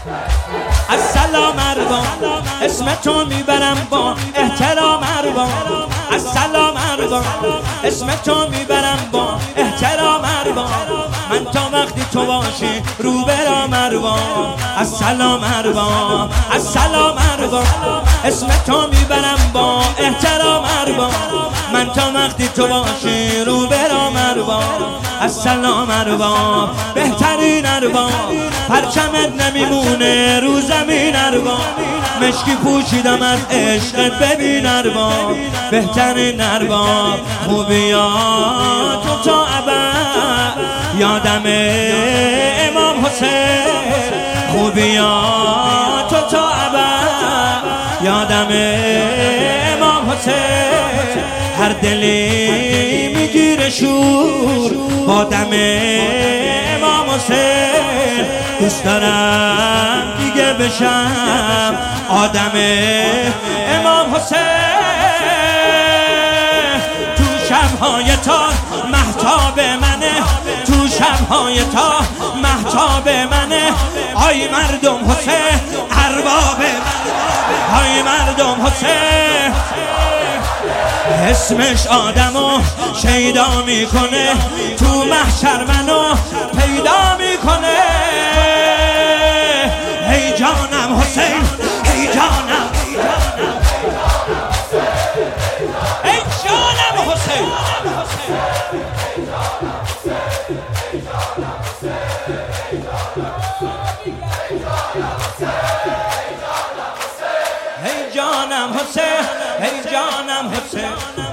السلام اربا اسم تو میبرم با احترام اربا. السلام اربا اسم تو میبرم با احترام اربا. من تا وقتی تو باشی رو برام اربا. السلام اربا السلام اربا اسم تو میبرم با احترام اربا. من تا وقتی تو باشی رو برام اربا. السلام اربا بهترین اربا پرچمت نمیمونه رو زمین اربا. مشکی پوشیدم از عشقت ببین اربا. بهترین اربا خوبیات تو تا ابد یادم امام حسین. خوبیات تو تا ابد یادم امام حسین. هر دلی میگیره شور با دم امام حسین. دوست دارم دیگه بشم آدم امام حسین. تو شب‌های تار مهتاب منه. تو شب‌های تار مهتاب منه. آی مردم حسین ارباب منه. آی مردم حسین اسمش آدمو شیدا میکنه. تو محشر منو پیدا میکنه. ای جانم حسین ای جانم ای جانم حسین. ای جانم حسین ای جانم حسین.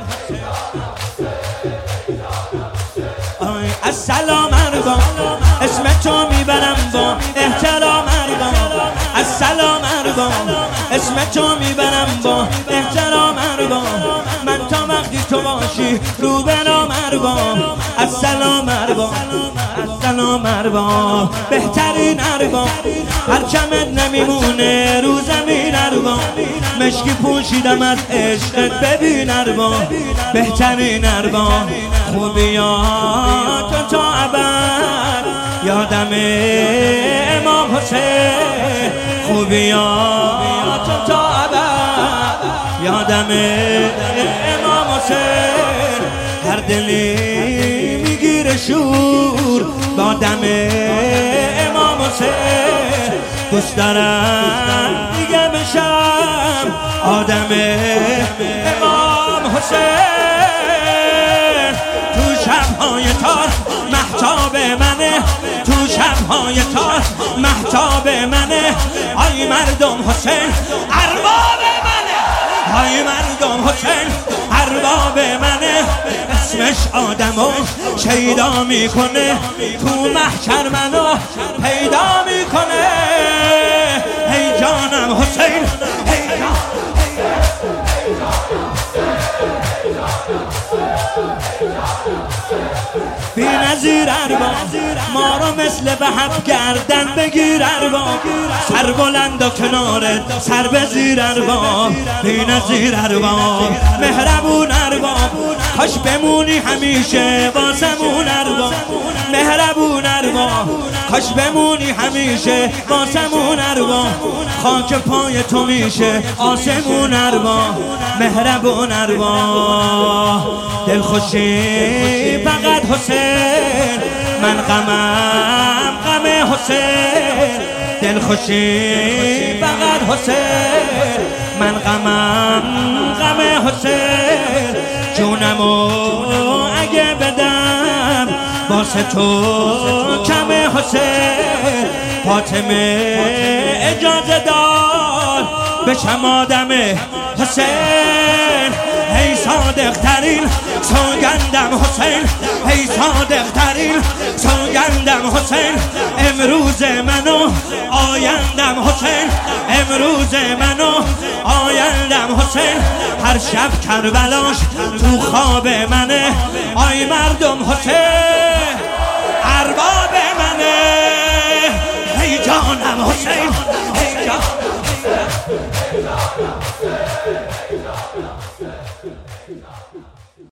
السلام اربا اسم تو میبرم با احترام اربا. السلام اربا اسم تو میبرم با احترام اربا. من تا وقتی تو باشی رو برام اربا. السلام اربا السلام اربا بهترین اربا پرچمت نمیمونه رو زمین اربا. مشکی پوشیدم از عشقت ببین اربا. بهترین اربا خوبیات تو تا ابد یادم امام حسین. خوبیات تو تا ابد یادم امام حسین. هر دلی میگیره شور با دم امام حسین. دوست دارم دیگه بشم آدم امام حسین. تو شب‌های تار مهتاب منه. تو شب‌های تار مهتاب منه. آی مردم حسین ارباب منه. آی مردم حسین ارباب منه. اسمش آدمو شیدا میکنه. تو محشر منو پیدا میکنه. ای جانم حسین ای بی نظیر اربا ما رو مثل به هم گردن بگیر اربا. سر بلند و کنارت سر بزیر اربا. بی نظیر اربا مهربون اربا کاش بمونی همیشه واسمون اربا. مهربون اربا کاش بمونی همیشه واسمون اربا. خاک پای تو میشه آسمون اربا. مهربون اربا دلخوشی فقط حسین. من غمم غم حسین. دلخوشی فقط حسین. من غمم غم حسین. جونمو اگه بدم واسه تو کم حسین. فاطمه اجازه دار بشم آدم حسین. ای صادق ترین سوگندم حسین. ای صادق ترین سوگندم حسین. امروز منو آیندم حسین. امروز منو آیندم حسین. هر شب کربلاش تو خواب منه. آی مردم حسین ارباب منه. ای جانم حسین ای جانم.